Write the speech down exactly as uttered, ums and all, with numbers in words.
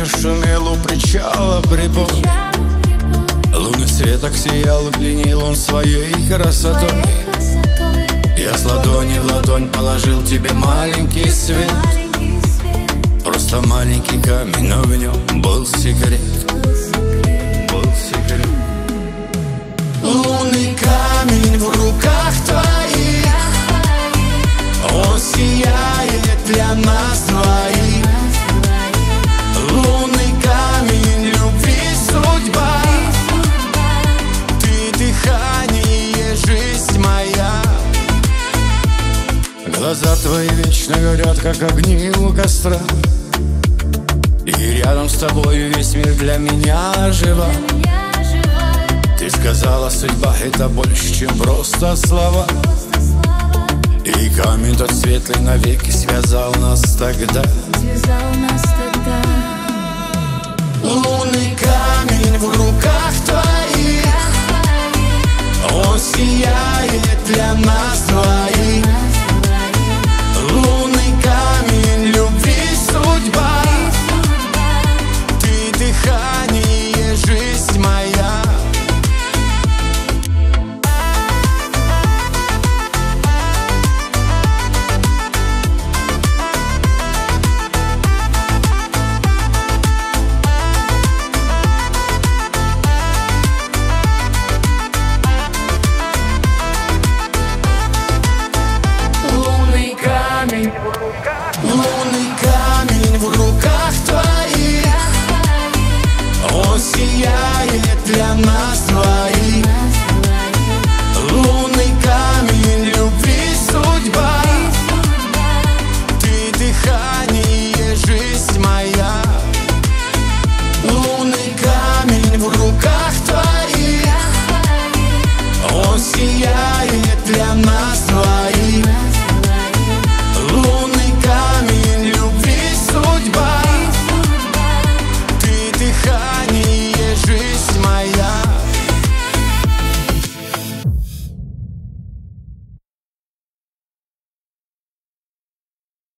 ветер шумел у причала прибой. Лунный свет так сиял, пленил он своей красотой. Я с ладони в ладонь положил тебе маленький свет. Просто маленький камень, но в нем был секрет. Был секрет. Лунный камень в руках твоих, он сияет для нас двоих. Лунный камень, любви судьба, ты дыхание, жизнь моя. Глаза твои вечно горят, как огни у костра, и рядом с тобой весь мир для меня жива. Ты сказала, судьба — это больше, чем просто слова. И камень тот светлый навеки связал нас тогда. Лунный камень в руках твоих, он сияет для нас двоих. Лунный камень, любви судьба, ты дыхание, жизнь моя. Лунный камень в руках твоих, он сияет для нас двоих.